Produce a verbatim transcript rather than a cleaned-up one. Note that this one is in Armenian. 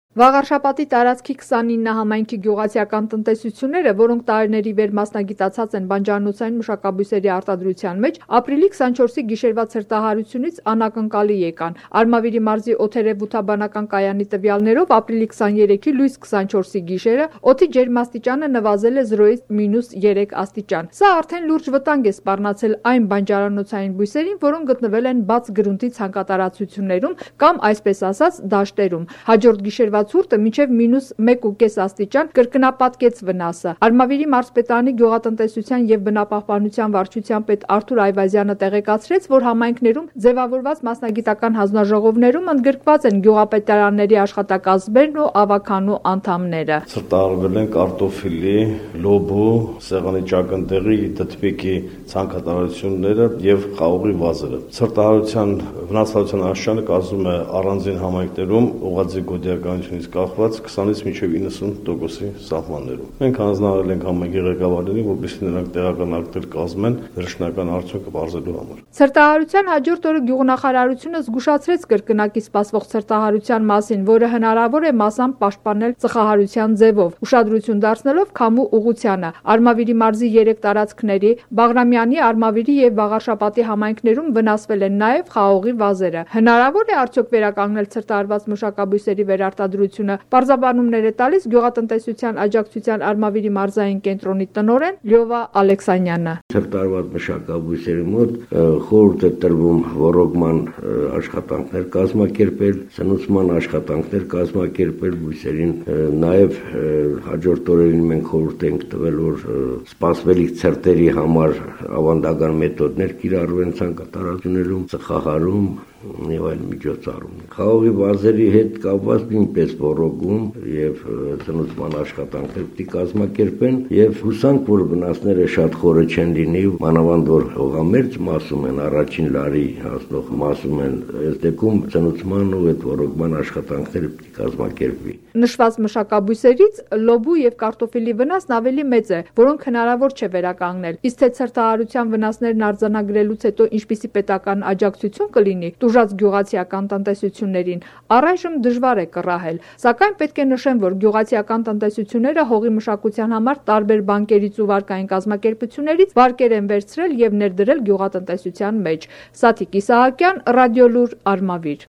Վաղարշապատի տարածքի քսանինը համայնքի գյուղացիական տնտեսությունները, որոնք տարիների վեր մասնագիտացած են բանջարանոցային մշակաբույսերի արտադրության մեջ, ապրիլի քսանչորսի գիշերվա ցրտահարությունից անակնկալի եկան։ Արմավիրի մարզի օդերևութաբանական կայանի տվյալներով ապրիլի քսաներեքի լույս քսանչորսի գիշերը օդի ջերմաստիճանը նվազել է զրոյից մինուս երեք աստիճան։ Սա արդեն լուրջ վտանգ է սպառնացել այն բանջարանոցային բույսերին, որոնք գտնվել են բաց գրունտի ցանկատարածություններում կամ այսպես ասած դաշտերում։ Հաջորդ գիշերվա ցուրտը մինչև մինուս մեկ ու կես աստիճան կրկնապատկեց վնասը։ Արմավիրի մարզպետարանի գյուղատնտեսության եւ բնապահպանության վարչության պետ Արթուր Այվազյանը տեղեկացրեց, որ համայնքներում ձևավորված մասնագիտական հանձնաժողովներում ընդգրկված են գյուղապետարանների աշխատակազմերն ու ավականու անդամները։ Ցրտահարվել են կարտոֆիլի, լոբու, սեղանի ճակնդեղի, դդպիկի ցանկատարությունները եւ խաղողի վազերը։ Ցրտահարության վնասվածության աշխարհը կազմում է առանձին համայնքներում ուղղաձի գոդիականությունից կախված քսանից մինչև իննսուն տոկոսի սահմաններում։ Մենք հանձնարարել ենք համայնքի ղեկավարներին, որպեսզի նրանք տեղական ակտեր կազմեն վերջնական արդյունքը բարձելու համար։ Ցրտահարության հաջորդ օրը գյուղնախարարությունը զգուշացրեց կրկնակի սպասվող ցրտահարության մասին, որը հնարավոր է մասամբ պաշտպանել ծխահարության ձևով, ուշադրություն դարձնելով քամու ուղղությանը։ Արմավիրի մարզի երեք տարածքների՝ Բաղրամյանի, Արմավիրի եւ Վաղարշապատի համայնքներում վնասվել են նաեւ խաղողի վազերը։ Հնարավոր է արդյոք վերականգնել ցրտահարված մշակաբույսերի վերարտադրությունը, պարզաբանումներ է տալիս գյուղատնտեսության աջակցության Արմավիրի մարզային կենտրոնի տնօրեն Լյովա Ալեքսանյանը։ Ցրտահարված մշակաբույսերի մոտ խորհուրդ է տրվում ոռոգման աշխատանքներ կազմակերպել, սնուցման աշխատանքներ կազմակերպել բույսերին, նաև հաջորդ օրերին մենք խորհուրդ ենք տվել, որ սպասվելիք ցրտերի համար ավանդական մեթոդներ կիրառվեն ցանկատարություններում, ծխահարում եւ այլ միջոցառում։ Խաղողի վազերի հետ կապված նույնպես ոռոգում եւ ծնուցման աշխատանքներ պետք է կազմակերպեն եւ հուսանք, որ վնասները շատ խորը չեն լինի, մանավանդ որ հողամերձ մասում են առաջին լարի հասնող մասում են, այս դեպքում ծնուցման ու այդ ոռոգման աշխատանքները պետք է կազմակերպվի։ Նշված մշակաբույսերից լոբու եւ կարտոֆիլի վնասն ավելի մեծ է, որոնք հնարավոր չէ վերականգնել։ Իսկ թե ցրտահարության վնասներն արձանագրելուց հետո ինչպիսի պետական աջակցություն կլինի տուժած գյուղացիական տնտեսություններին, առայժմ դժվար է կռահել, սակայն պետք է նշեմ, որ գյուղացիական տնտեսությունները հողի մշակության համար տարբեր բանկերից ու վարկային կազմակերպություններից վարկեր են վերցրել եւ ներդրել գյուղատնտեսության մեջ։ Սաթիկ Իսահակյան, Ռադիոլուր, Արմավիր։